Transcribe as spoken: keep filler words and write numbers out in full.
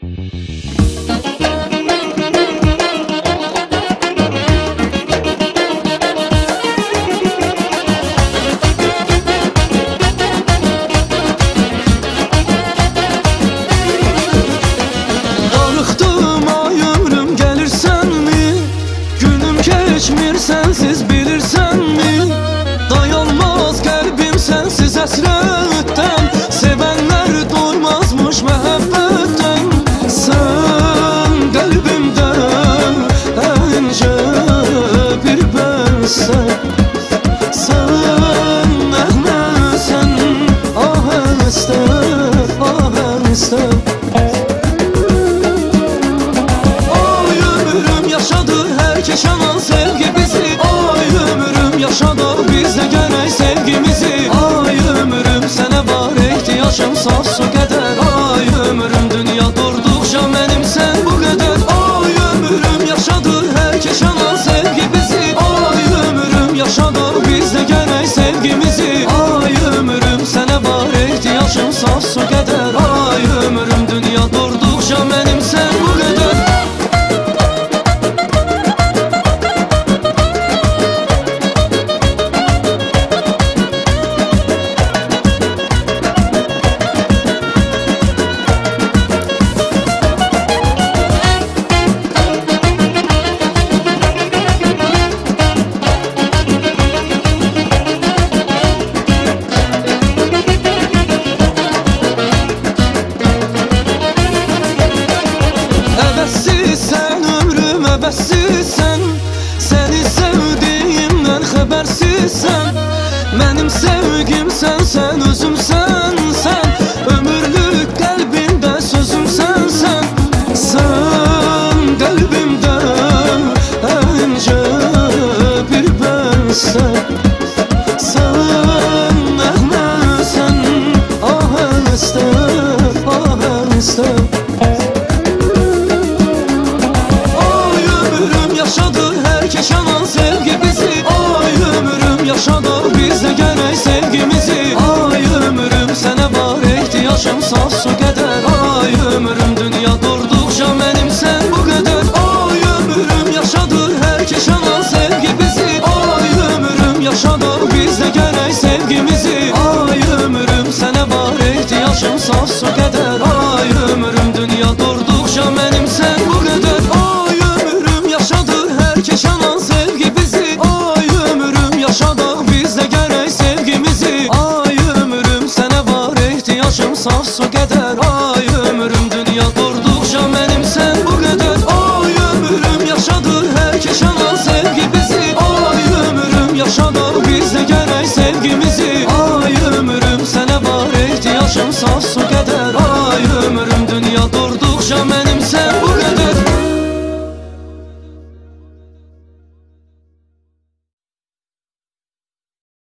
Geçmir sensiz bilirsen mi? Dayanmaz kalbim sensiz hasretten. Sevenler doymazmış muhabbetten. Sen kalbimde ince bir bensen. Sen ehmesen aheste aheste. Ay ömrüm yaşadı herkes yanan sevgi bizi. Ay ömrüm yaşadı biz de gerek sevgimizi. Ay ömrüm sana var ihtiyacım saf su kadar. Ay ömrüm dünya durdukça benim sen bu kadar. Ay ömrüm yaşadı herkes yanan sevgi bizi. Ay ömrüm yaşadı biz de gerek sevgimizi. Ay ömrüm sana var ihtiyacım saf su kadar. Ay ömrüm dünya durdukça benim sen bu kadar. Sen ömrüm əbəssizsən. Səni sevdiyimdən xəbərsizsən. Mənim sevgimsən, sən özümsən. Sən ömürlük qəlbimdə sözümsən. Sən Sən qəlbimdə incə bir bensən. Sən əhməsən ahəstə ahəstə. Yaşanan sevgi bizi. Ay ömrüm yaşadı biz de gerek sevgimizi. Ay ömrüm sana var ihtiyacım saf su kadar. Ay ömrüm dünya durdukça benim sen bu kadar. Ay ömrüm yaşadı herkes yanan sevgi bizi. Ay ömrüm yaşadı biz de gerek sevgimizi. Ay ömrüm sana var ihtiyacım saf su kadar. Ay ömrüm dünya durdukça benim sen bu kadar. Ay ömrüm yaşadı herkes yanan sevgi bizi. Ay ömrüm yaşadı biz de gerek sevgimizi. Ay ömrüm sana var ihtiyacım saf su kadar. Ay ömrüm dünya durdukça benim sen bu kadar. Ay ömrüm yaşadı herkes yanan sevgi bizi. Ay ömrüm yaşadı biz de gerek sevgimizi. Ay ömrüm sana var ihtiyacım saf su kadar.